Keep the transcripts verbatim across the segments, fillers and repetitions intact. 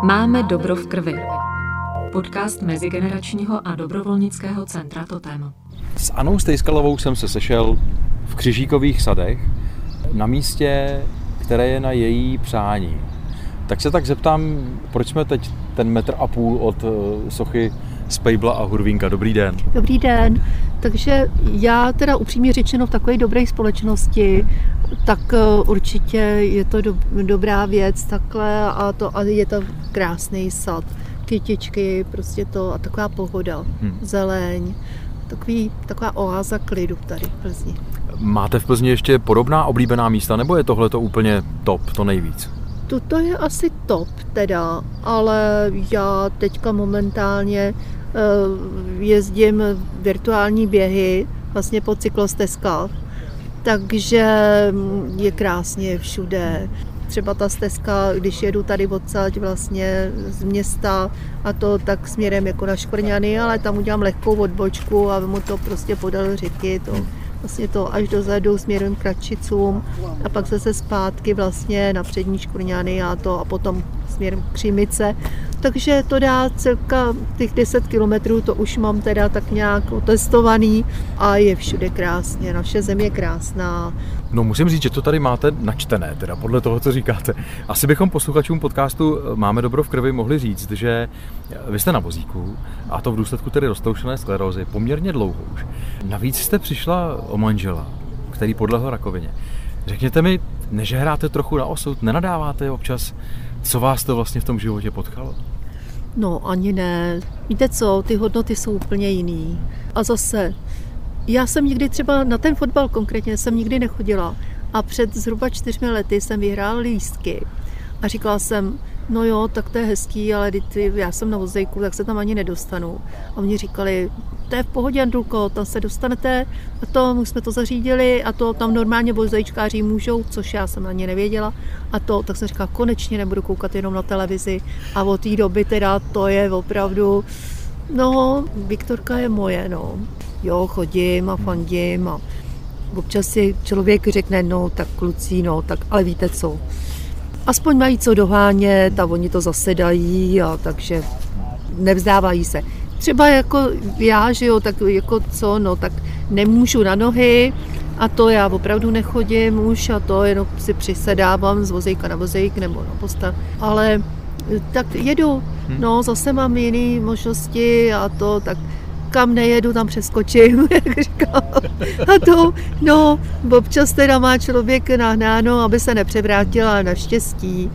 Máme dobro v krvi. Podcast mezigeneračního a dobrovolnického centra Totem. S Anou Stejskalovou jsem se sešel v Křižíkových sadech na místě, které je na její přání. Tak se tak zeptám, proč jsme teď ten metr a půl od sochy Spejbla a Hurvínka. Dobrý den. Dobrý den. Takže já teda upřímně řečeno v takové dobré společnosti, tak určitě je to do, dobrá věc takhle a, to, a je to krásný sad. Kytičky, prostě to a taková pohoda, hmm. zeleň, takový, taková oáza klidu tady v Plzni. Máte v Plzni ještě podobná oblíbená místa, nebo je tohle to úplně top, to nejvíc? Toto je asi top teda, ale já teďka momentálně uh, jezdím virtuální běhy vlastně po cyklostezkách, takže je krásně všude. Třeba ta stezka, když jedu tady odsaď vlastně z města a to tak směrem jako na Škorňany, ale tam udělám lehkou odbočku a mu to prostě podél řeky, to vlastně to až dozadu směrem k Radčicům a pak zase zpátky vlastně na přední Škorňany a to a potom směrem k Křimice. Takže to dá celka těch deset kilometrů, to už mám teda tak nějak otestovaný a je všude krásně, naše země je krásná. No musím říct, že to tady máte načtené, teda podle toho, co říkáte. Asi bychom posluchačům podcastu Máme dobro v krvi mohli říct, že vy jste na vozíku a to v důsledku tedy roztroušené sklerózy poměrně dlouho už. Navíc jste přišla o manžela, který podlehl rakovině. Řekněte mi, nežehráte trochu na osud, nenadáváte občas, co vás to vlastně v tom životě potkalo? No ani ne. Víte co, ty hodnoty jsou úplně jiný. A zase, já jsem nikdy třeba na ten fotbal konkrétně jsem nikdy nechodila a před zhruba čtyřmi lety jsem vyhrála lístky a říkala jsem, no jo, tak to je hezký, ale ty, já jsem na vozejku, tak se tam ani nedostanu. A oni říkali, to je v pohodě, Andulko, tam se dostanete a to, my jsme to zařídili a to tam normálně vozejčkáři můžou, což já jsem ani nevěděla. A to, tak jsem říkala, konečně nebudu koukat jenom na televizi a od té doby teda to je opravdu, no, Viktorka je moje, no. Jo, chodím a fandím a občas si člověk řekne, no, tak kluci, no, tak, ale víte co, aspoň mají co dohánět a oni to zase dají a takže nevzdávají se. Třeba jako já, že jo, tak jako co, no, tak nemůžu na nohy a to já opravdu nechodím už a to jenom si přisedávám z vozejka na vozejk nebo na postav, ale tak jedu, no, zase mám jiné možnosti a to, tak kam nejedu, tam přeskočím, jak říkám. A to, no, občas teda má člověk nahnáno, aby se nepřevrátil, ale naštěstí.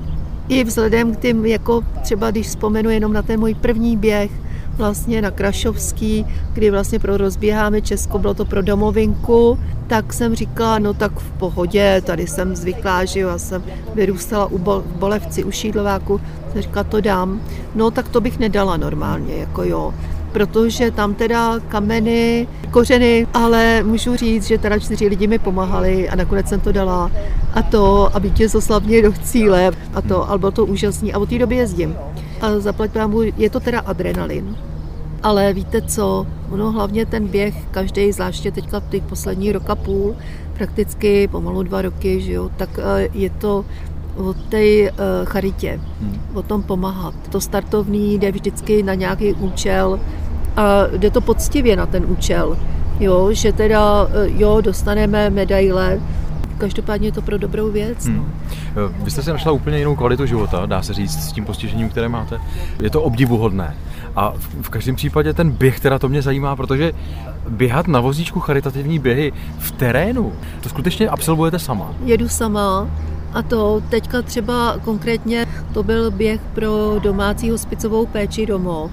I vzhledem k tím, jako třeba když vzpomenu jenom na ten můj první běh, vlastně na Krašovský, kdy vlastně pro rozběháme Česko, bylo to pro domovinku, tak jsem říkala, no tak v pohodě, tady jsem zvyklá, že jo, já jsem vyrůstala u Bol- v Bolevci, u Šídlováku, jsem říkala, to dám, no tak to bych nedala normálně, jako jo, protože tam teda kameny, kořeny, ale můžu říct, že teda čtyři lidi mi pomáhali a nakonec jsem to dala a to a vítězo slavně do cíle a to, ale bylo to úžasný a od té doby jezdím. A zaplať pámu, je to teda adrenalin. Ale víte co, ono hlavně ten běh, každý, zvláště teďka v těch posledních rok a půl, prakticky pomalu dva roky, že jo, tak je to o té charitě, o tom pomáhat. To startovní jde vždycky na nějaký účel a jde to poctivě na ten účel, jo, že teda, jo, dostaneme medaile, každopádně je to pro dobrou věc. No. Hmm. Vy jste si našla úplně jinou kvalitu života, dá se říct, s tím postižením, které máte. Je to obdivuhodné. A v, v každém případě ten běh, teda to mě zajímá, protože běhat na vozíčku charitativní běhy v terénu, to skutečně absolvujete sama? Jedu sama a to teďka třeba konkrétně to byl běh pro domácí hospicovou péči domov.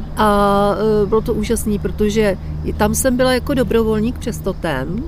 A bylo to úžasný, protože tam jsem byla jako dobrovolník přes Totem.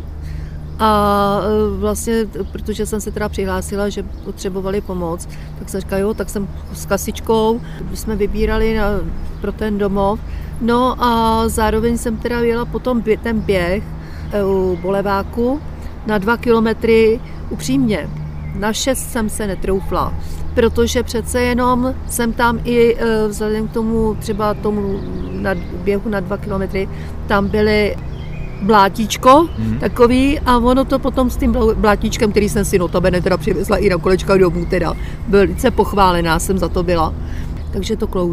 A vlastně, protože jsem se teda přihlásila, že potřebovali pomoc, tak jsem říkala, jo, tak jsem s kasičkou, jsme vybírali na, pro ten domov. No a zároveň jsem teda jela potom ten běh u Boleváku na dva kilometry upřímně. Na šest jsem se netroufla, protože přece jenom jsem tam i vzhledem k tomu třeba tomu na běhu na dva kilometry, tam byly blátíčko Mhm. takový a ono to potom s tím blátíčkem, který jsem si notabene teda přivezla i na kolečka domů teda, velice pochválená jsem za to byla. Takže to klouže.